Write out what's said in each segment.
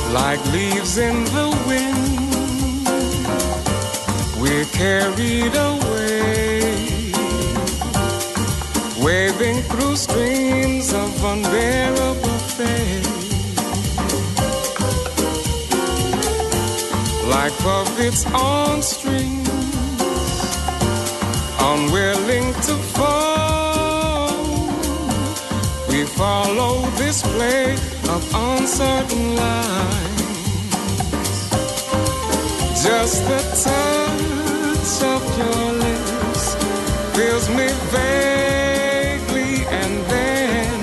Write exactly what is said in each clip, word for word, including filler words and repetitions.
like leaves in the wind, we're carried away, waving through streams of unbearable pain, like puppets on strings, unwilling to fall. We follow this play of uncertain lines. Just the touch of your lips fills me vaguely, and then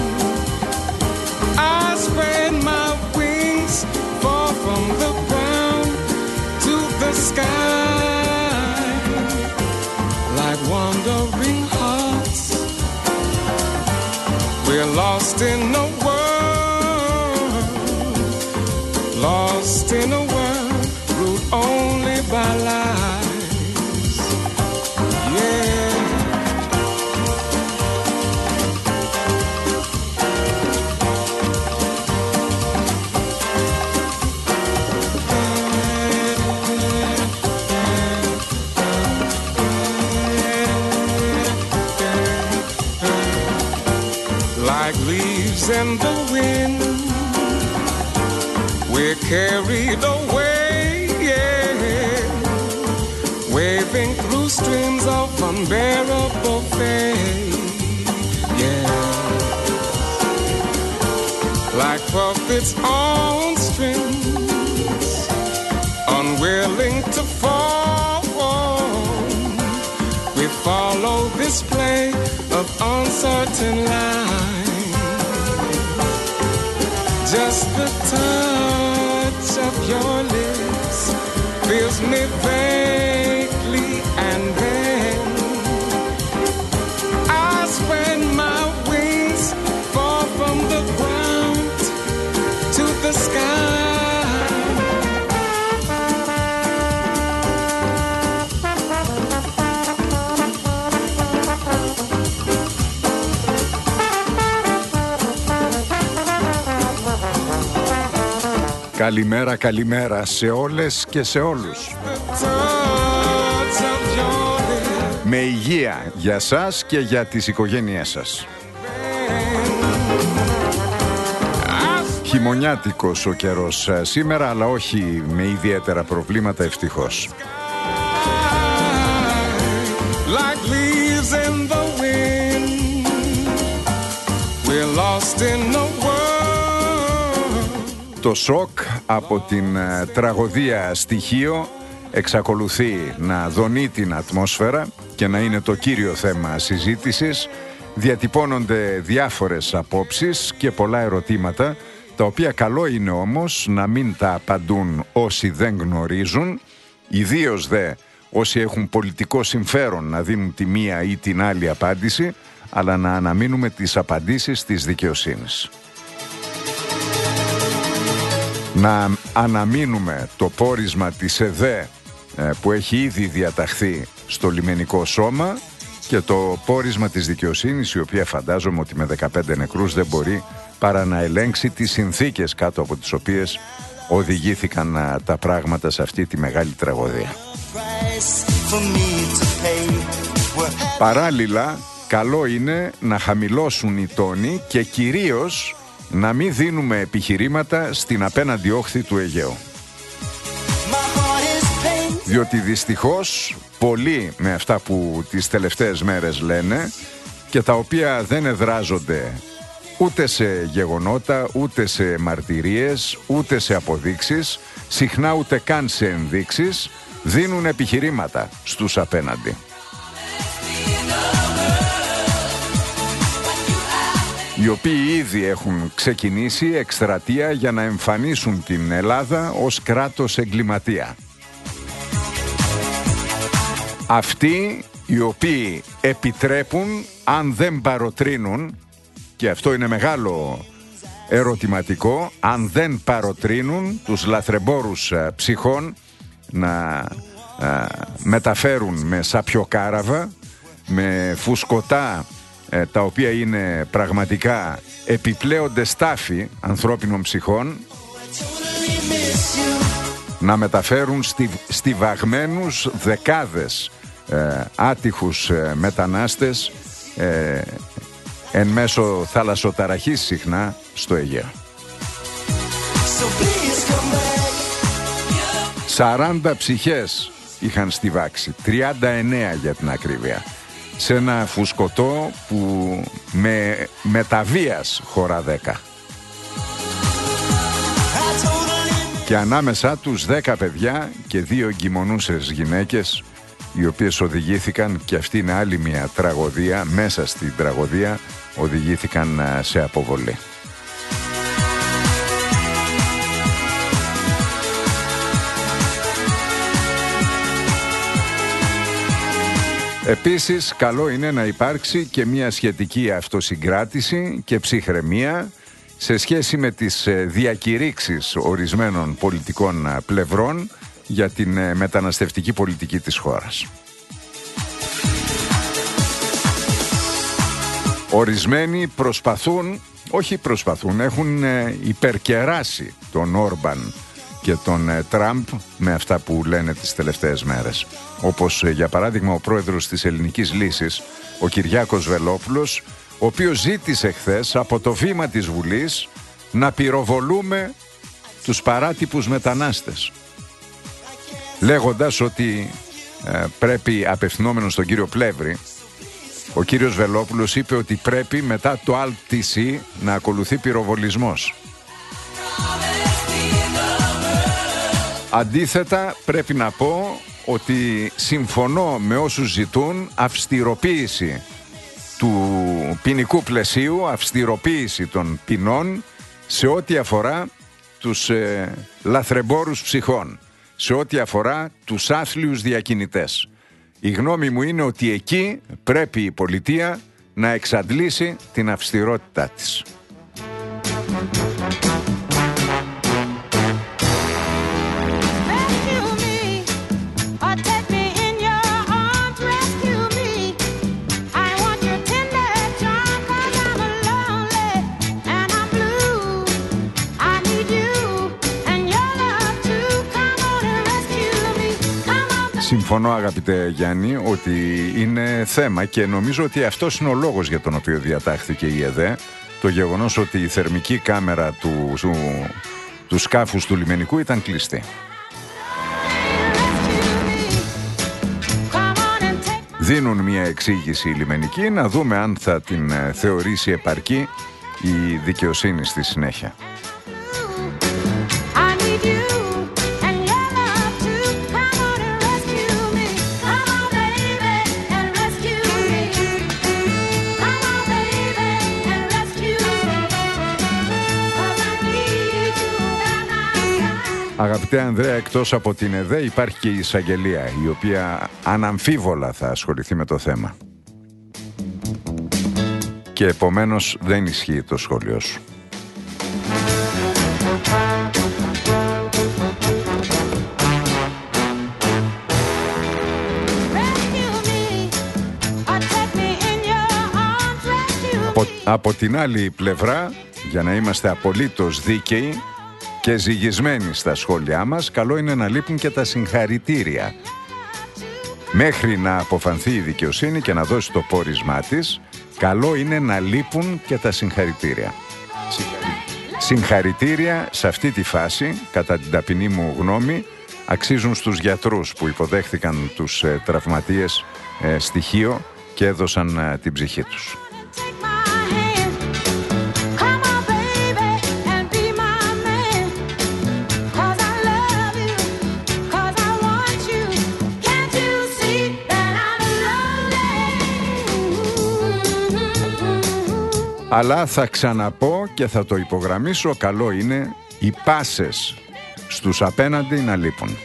I spread my wings, fall from the ground to the sky, like wandering hearts. We're lost in a world, lost in a world ruled only by lies. Yeah. Like leaves in the wind, we're carried away, yeah, waving through streams of unbearable pain, yeah, like puppets on strings, unwilling to fall. We follow this play of uncertain lines. Just the touch of your lips fills me vaguely, and then I spread my wings, fall from the ground to the sky. Καλημέρα, καλημέρα σε όλες και σε όλους. Με υγεία για σας και για τις οικογένειές σας. Χειμωνιάτικος ο καιρός σήμερα, αλλά όχι με ιδιαίτερα προβλήματα, ευτυχώς. Το σοκ από την ε, τραγωδία στοιχείο εξακολουθεί να δονεί την ατμόσφαιρα και να είναι το κύριο θέμα συζήτησης. Διατυπώνονται διάφορες απόψεις και πολλά ερωτήματα, τα οποία καλό είναι όμως να μην τα απαντούν όσοι δεν γνωρίζουν, ιδίως δε όσοι έχουν πολιτικό συμφέρον να δίνουν τη μία ή την άλλη απάντηση, αλλά να αναμείνουμε τις απαντήσεις της δικαιοσύνης. Να αναμείνουμε το πόρισμα της ΕΔΕ που έχει ήδη διαταχθεί στο λιμενικό σώμα και το πόρισμα της δικαιοσύνης, η οποία φαντάζομαι ότι με δεκαπέντε νεκρούς δεν μπορεί παρά να ελέγξει τις συνθήκες κάτω από τις οποίες οδηγήθηκαν τα πράγματα σε αυτή τη μεγάλη τραγωδία. Παράλληλα, καλό είναι να χαμηλώσουν οι τόνοι και κυρίως να μην δίνουμε επιχειρήματα στην απέναντι όχθη του Αιγαίου. Διότι δυστυχώς πολλοί με αυτά που τις τελευταίες μέρες λένε και τα οποία δεν εδράζονται ούτε σε γεγονότα, ούτε σε μαρτυρίες, ούτε σε αποδείξεις, συχνά ούτε καν σε ενδείξεις, δίνουν επιχειρήματα στους απέναντι. Οι οποίοι ήδη έχουν ξεκινήσει εκστρατεία για να εμφανίσουν την Ελλάδα ως κράτος εγκληματία. Αυτοί οι οποίοι επιτρέπουν, αν δεν παροτρύνουν, και αυτό είναι μεγάλο ερωτηματικό, αν δεν παροτρύνουν τους λαθρεμπόρους ψυχών να α, μεταφέρουν με σαπιοκάραβα, με φουσκωτά, ε, τα οποία είναι πραγματικά επιπλέοντες τάφοι ανθρώπινων ψυχών, να μεταφέρουν στη, στιβαγμένους δεκάδες ε, άτυχους ε, μετανάστες ε, εν μέσω θαλασσοταραχής συχνά στο Αιγαίο. σαράντα ψυχές είχαν στιβάξει, τριάντα εννέα για την ακρίβεια, σε ένα φουσκωτό που με μεταβίας χωρά δέκα. Και ανάμεσά τους δέκα παιδιά και δύο εγκυμονούσες γυναίκες, οι οποίες οδηγήθηκαν, και αυτή είναι άλλη μια τραγωδία, μέσα στην τραγωδία οδηγήθηκαν σε αποβολή. Επίσης, καλό είναι να υπάρξει και μια σχετική αυτοσυγκράτηση και ψυχραιμία σε σχέση με τις διακηρύξεις ορισμένων πολιτικών πλευρών για την μεταναστευτική πολιτική της χώρας. Ορισμένοι προσπαθούν, όχι προσπαθούν, έχουν υπερκεράσει τον Όρμπαν και τον Τραμπ με αυτά που λένε τις τελευταίες μέρες. Όπως για παράδειγμα ο πρόεδρος της Ελληνικής Λύσης, ο Κυριάκος Βελόπουλος, ο οποίος ζήτησε χθες από το βήμα της Βουλής να πυροβολούμε τους παράτυπους μετανάστες, λέγοντας ότι ε, πρέπει, απευθυνόμενος στον κύριο Πλεύρη, ο κύριος Βελόπουλος είπε ότι πρέπει μετά το Alt τι σι να ακολουθεί πυροβολισμός. Αντίθετα, πρέπει να πω ότι συμφωνώ με όσους ζητούν αυστηροποίηση του ποινικού πλαισίου, αυστηροποίηση των ποινών σε ό,τι αφορά τους ε, λαθρεμπόρους ψυχών, σε ό,τι αφορά τους άθλιους διακινητές. Η γνώμη μου είναι ότι εκεί πρέπει η πολιτεία να εξαντλήσει την αυστηρότητά της. Συμφωνώ, αγαπητέ Γιάννη, ότι είναι θέμα, και νομίζω ότι αυτός είναι ο λόγος για τον οποίο διατάχθηκε η ΕΔΕ, το γεγονός ότι η θερμική κάμερα του, του, του σκάφους του λιμενικού ήταν κλειστή. Δίνουν μια εξήγηση οι λιμενικοί, να δούμε αν θα την θεωρήσει επαρκή η δικαιοσύνη στη συνέχεια. Αγαπητέ Ανδρέα, εκτός από την ΕΔΕ υπάρχει και η εισαγγελία, η οποία αναμφίβολα θα ασχοληθεί με το θέμα. Και επομένως δεν ισχύει το σχόλιο σου. Από, από την άλλη πλευρά, για να είμαστε απολύτως δίκαιοι και ζυγισμένοι στα σχόλιά μας, καλό είναι να λείπουν και τα συγχαρητήρια. Μέχρι να αποφανθεί η δικαιοσύνη και να δώσει το πόρισμά της, καλό είναι να λείπουν και τα συγχαρητήρια. Συγχαρητήρια σε αυτή τη φάση, κατά την ταπεινή μου γνώμη, αξίζουν στους γιατρούς που υποδέχθηκαν τους ε, τραυματίες ε, στοιχείο και έδωσαν ε, την ψυχή τους. Αλλά θα ξαναπώ και θα το υπογραμμίσω, καλό είναι οι πάσες στους απέναντι να λείπουν.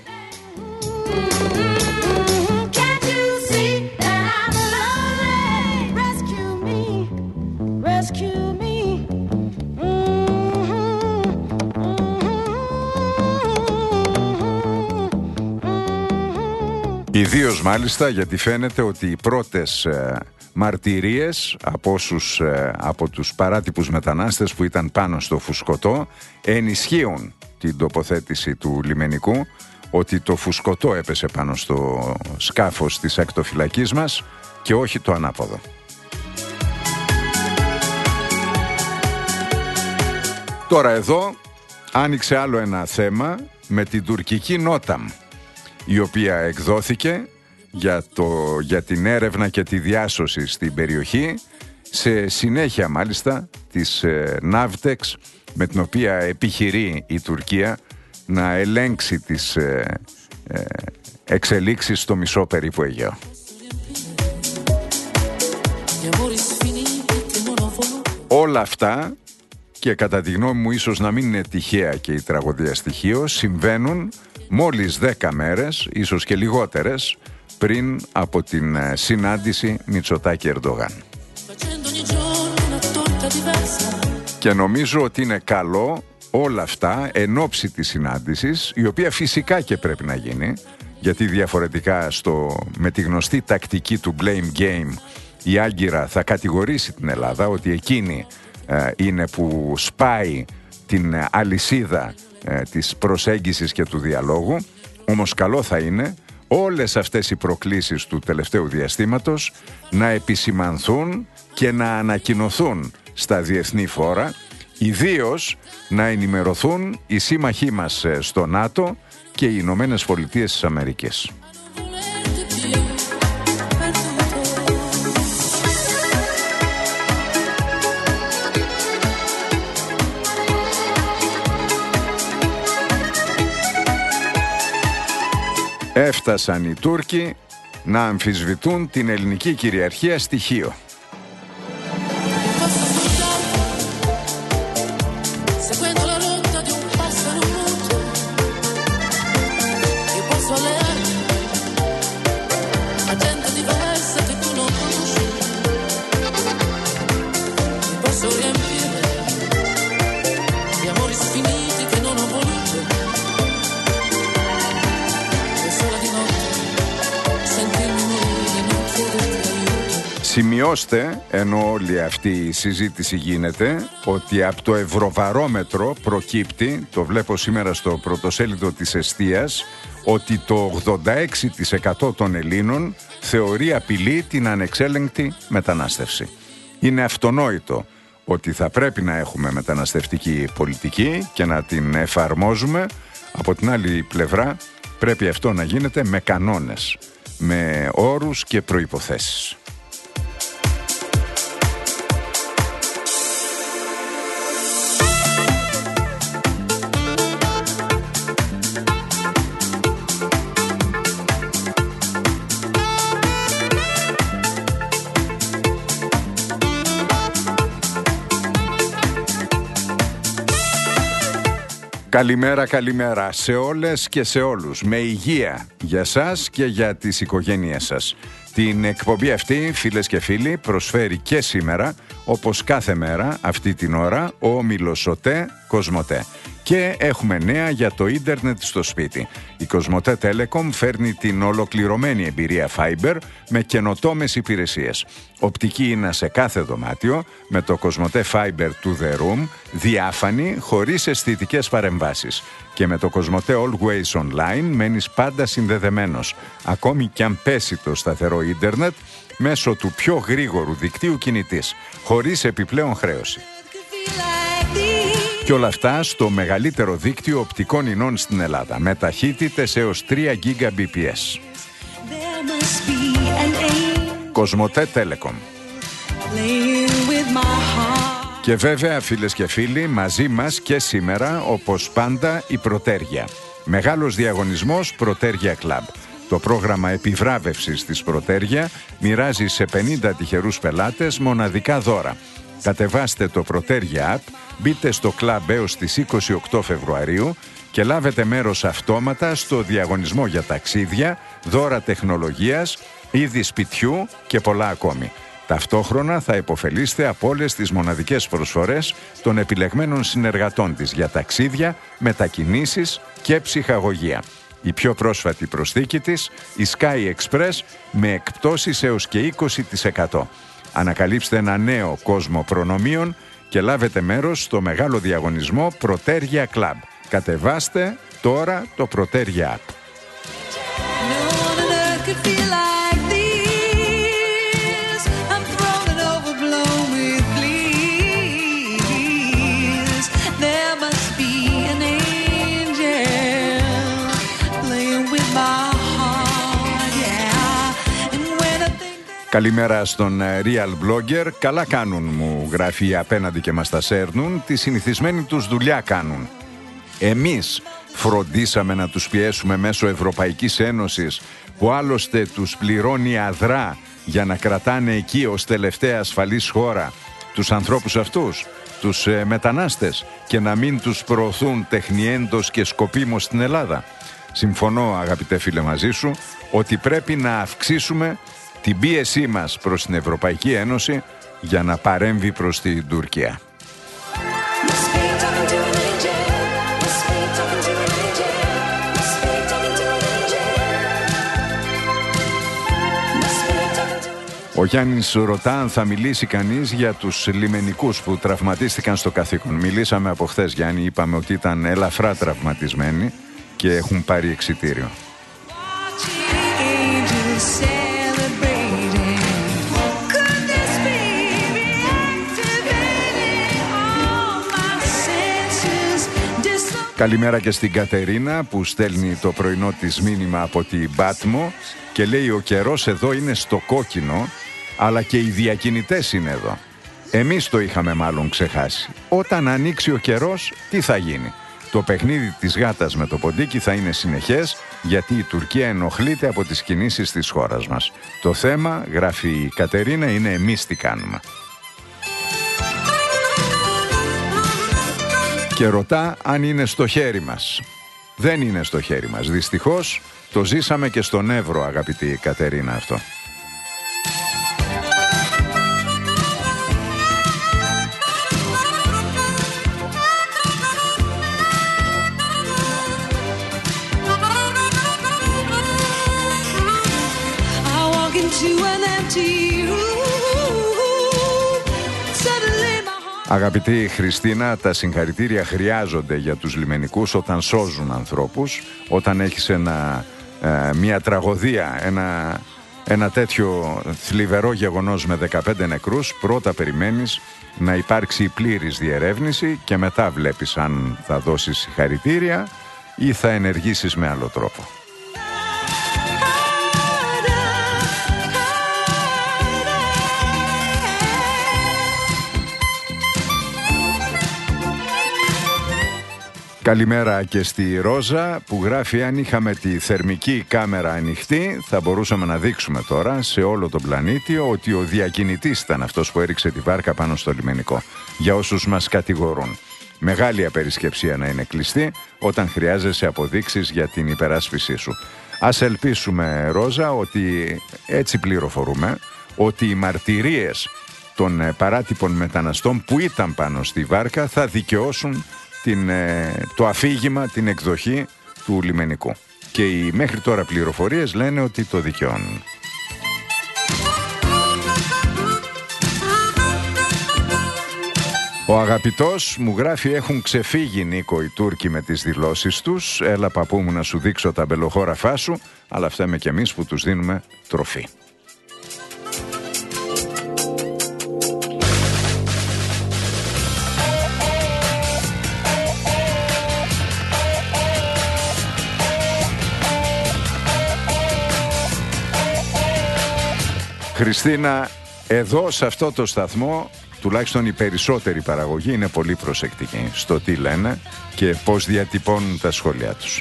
Ιδίως μάλιστα γιατί φαίνεται ότι οι πρώτες ε, μαρτυρίες από, όσους, από τους παράτυπους μετανάστες που ήταν πάνω στο φουσκωτό ενισχύουν την τοποθέτηση του λιμενικού ότι το φουσκωτό έπεσε πάνω στο σκάφος της ακτοφυλακής μας και όχι το ανάποδο. Τώρα εδώ άνοιξε άλλο ένα θέμα με την τουρκική Νόταμ, η οποία εκδόθηκε για, το, για την έρευνα και τη διάσωση στην περιοχή, σε συνέχεια μάλιστα της ε, Ναύτεξ, με την οποία επιχειρεί η Τουρκία να ελέγξει τις ε, ε, εξελίξεις στο μισό περίπου Αιγαίο. Όλα αυτά, και κατά τη γνώμη μου ίσως να μην είναι τυχαία και η τραγωδία στοιχείο, συμβαίνουν μόλις δέκα μέρες, ίσως και λιγότερες, πριν από την συνάντηση Μητσοτάκη-Ερντογάν. Και νομίζω ότι είναι καλό όλα αυτά εν ώψη της συνάντησης, η οποία φυσικά και πρέπει να γίνει, γιατί διαφορετικά στο, με τη γνωστή τακτική του blame game η Άγκυρα θα κατηγορήσει την Ελλάδα ότι εκείνη ε, είναι που σπάει την αλυσίδα ε, της προσέγγισης και του διαλόγου. Όμως καλό θα είναι όλες αυτές οι προκλήσεις του τελευταίου διαστήματος να επισημανθούν και να ανακοινωθούν στα διεθνή φόρα, ιδίως να ενημερωθούν οι σύμμαχοί μας στο ΝΑΤΟ και οι Ηνωμένες Πολιτείες της Αμερικής. Έφτασαν οι Τούρκοι να αμφισβητούν την ελληνική κυριαρχία στη Χίο. Σημειώστε, ενώ όλη αυτή η συζήτηση γίνεται, ότι από το Ευρωβαρόμετρο προκύπτει, το βλέπω σήμερα στο πρωτοσέλιδο της Εστίας, ότι το ογδόντα έξι τοις εκατό των Ελλήνων θεωρεί απειλή την ανεξέλεγκτη μετανάστευση. Είναι αυτονόητο ότι θα πρέπει να έχουμε μεταναστευτική πολιτική και να την εφαρμόζουμε. Από την άλλη πλευρά πρέπει αυτό να γίνεται με κανόνες, με όρους και προϋποθέσεις. Καλημέρα, καλημέρα σε όλες και σε όλους. Με υγεία για σας και για τις οικογένειές σας. Την εκπομπή αυτή, φίλες και φίλοι, προσφέρει και σήμερα, όπως κάθε μέρα αυτή την ώρα, ο όμιλος ΟΤΕ Κοσμοτέ. Και έχουμε νέα για το ίντερνετ στο σπίτι. Η Κοσμοτέ Telecom φέρνει την ολοκληρωμένη εμπειρία Fiber με καινοτόμες υπηρεσίες. Οπτική είναι σε κάθε δωμάτιο, με το Κοσμοτέ Fiber to the Room, διάφανη, χωρίς αισθητικές παρεμβάσεις. Και με το Κοσμοτέ Always Online μένεις πάντα συνδεδεμένος, ακόμη κι αν πέσει το σταθερό ίντερνετ, μέσω του πιο γρήγορου δικτύου κινητής, χωρίς επιπλέον χρέωση. Και όλα αυτά στο μεγαλύτερο δίκτυο οπτικών ινών στην Ελλάδα, με ταχύτητες έως τρία γιγαμπιτ. Κοσμοτέ Telecom. Και βέβαια, φίλες και φίλοι, μαζί μας και σήμερα, όπως πάντα, η Πρωτέργεια. Μεγάλος διαγωνισμός Πρωτέργεια Club. Το πρόγραμμα επιβράβευσης της Πρωτέργεια μοιράζει σε πενήντα τυχερούς πελάτες μοναδικά δώρα. Κατεβάστε το Πρωτέργεια App, μπείτε στο κλαμπ έως τις είκοσι οκτώ Φεβρουαρίου και λάβετε μέρος αυτόματα στο διαγωνισμό για ταξίδια, δώρα τεχνολογίας, είδη σπιτιού και πολλά ακόμη. Ταυτόχρονα θα υποφελείστε από όλες τις μοναδικές προσφορές των επιλεγμένων συνεργατών της για ταξίδια, μετακινήσεις και ψυχαγωγία. Η πιο πρόσφατη προσθήκη της, η Sky Express, με εκπτώσεις έως και είκοσι τοις εκατό. Ανακαλύψτε ένα νέο κόσμο προνομίων και λάβετε μέρος στο μεγάλο διαγωνισμό Proteria Club. Κατεβάστε τώρα το Proteria App. Καλημέρα στον Real Blogger. Καλά κάνουν, μου γράφει απέναντι και μας τα σέρνουν. Τη συνηθισμένη τους δουλειά κάνουν. Εμείς φροντίσαμε να τους πιέσουμε μέσω Ευρωπαϊκής Ένωσης, που άλλωστε τους πληρώνει αδρά για να κρατάνε εκεί ως τελευταία ασφαλής χώρα τους ανθρώπους αυτούς, τους ε, μετανάστες, και να μην τους προωθούν τεχνιέντος και σκοπίμως στην Ελλάδα. Συμφωνώ, αγαπητέ φίλε, μαζί σου ότι πρέπει να αυξήσουμε την πίεσή μας προς την Ευρωπαϊκή Ένωση για να παρέμβει προς την Τουρκία. Ο Γιάννης ρωτά αν θα μιλήσει κανείς για τους λιμενικούς που τραυματίστηκαν στο καθήκον. Μιλήσαμε από χθες, Γιάννη, είπαμε ότι ήταν ελαφρά τραυματισμένοι και έχουν πάρει εξιτήριο. Καλημέρα και στην Κατερίνα που στέλνει το πρωινό της μήνυμα από την Πάτμο και λέει: ο καιρός εδώ είναι στο κόκκινο, αλλά και οι διακινητές είναι εδώ. Εμείς το είχαμε μάλλον ξεχάσει. Όταν ανοίξει ο καιρός, τι θα γίνει? Το παιχνίδι της γάτας με το ποντίκι θα είναι συνεχές, γιατί η Τουρκία ενοχλείται από τις κινήσεις της χώρας μας. Το θέμα, γράφει η Κατερίνα, είναι εμείς τι κάνουμε. Και ρωτά αν είναι στο χέρι μας. Δεν είναι στο χέρι μας. Δυστυχώς το ζήσαμε και στον Εύρο, αγαπητή Κατερίνα, αυτό. Αγαπητή Χριστίνα, τα συγχαρητήρια χρειάζονται για τους λιμενικούς όταν σώζουν ανθρώπους. Όταν έχεις ένα, ε, μια τραγωδία, ένα, ένα τέτοιο θλιβερό γεγονός με δεκαπέντε νεκρούς, πρώτα περιμένεις να υπάρξει η πλήρης διερεύνηση και μετά βλέπεις αν θα δώσεις συγχαρητήρια ή θα ενεργήσεις με άλλο τρόπο. Καλημέρα και στη Ρόζα που γράφει: αν είχαμε τη θερμική κάμερα ανοιχτή θα μπορούσαμε να δείξουμε τώρα σε όλο τον πλανήτη ότι ο διακινητής ήταν αυτός που έριξε τη βάρκα πάνω στο λιμενικό. Για όσους μας κατηγορούν, μεγάλη απερισκεψία να είναι κλειστή όταν χρειάζεσαι αποδείξεις για την υπεράσπισή σου. Ας ελπίσουμε, Ρόζα, ότι έτσι πληροφορούμε ότι οι μαρτυρίες των παράτυπων μεταναστών που ήταν πάνω στη βάρκα θα δικαιώσουν την, το αφήγημα, την εκδοχή του λιμενικού. Και οι μέχρι τώρα πληροφορίες λένε ότι το δικαιώνουν. Ο αγαπητός μου γράφει: έχουν ξεφύγει, Νίκο, οι Τούρκοι με τις δηλώσεις τους. Έλα, παππού μου, να σου δείξω τα μπελοχώραφά σου. Αλλά φταίμε κι εμείς που τους δίνουμε τροφή. Χριστίνα, εδώ σε αυτό το σταθμό, τουλάχιστον η περισσότερη παραγωγή είναι πολύ προσεκτική στο τι λένε και πώς διατυπώνουν τα σχόλιά τους.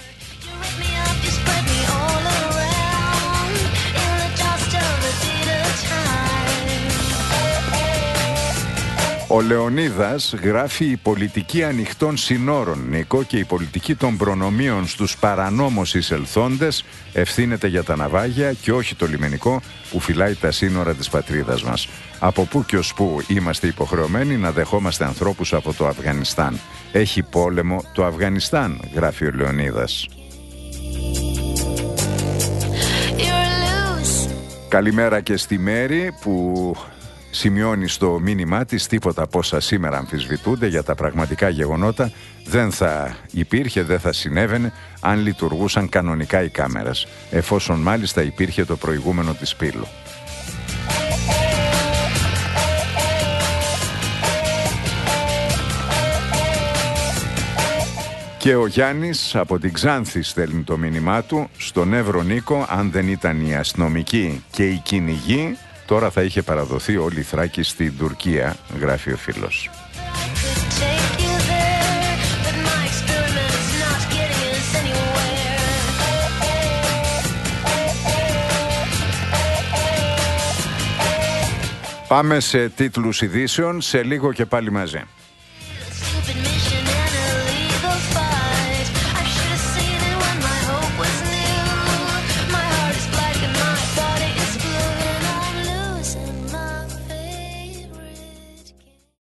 Ο Λεωνίδας γράφει: η πολιτική ανοιχτών συνόρων, Νίκο, και η πολιτική των προνομίων στους παρανόμως εισελθόντες ευθύνεται για τα ναυάγια και όχι το λιμενικό που φυλάει τα σύνορα της πατρίδας μας. Από πού και ως πού είμαστε υποχρεωμένοι να δεχόμαστε ανθρώπους από το Αφγανιστάν? Έχει πόλεμο το Αφγανιστάν, γράφει ο Λεωνίδας. Καλημέρα και στη Μέρη που σημειώνει στο μήνυμά της τίποτα από όσα σήμερα αμφισβητούνται για τα πραγματικά γεγονότα δεν θα υπήρχε, δεν θα συνέβαινε αν λειτουργούσαν κανονικά οι κάμερες, εφόσον μάλιστα υπήρχε το προηγούμενο της πύλου. Και ο Γιάννης από την Ξάνθη στέλνει το μήνυμά του στον Εύρο Νίκο. Αν δεν ήταν οι αστυνομικοί και οι κυνηγοί, τώρα θα είχε παραδοθεί όλη η Θράκη στην Τουρκία, γράφει ο φίλος. Πάμε σε τίτλους ειδήσεων, σε λίγο και πάλι μαζί.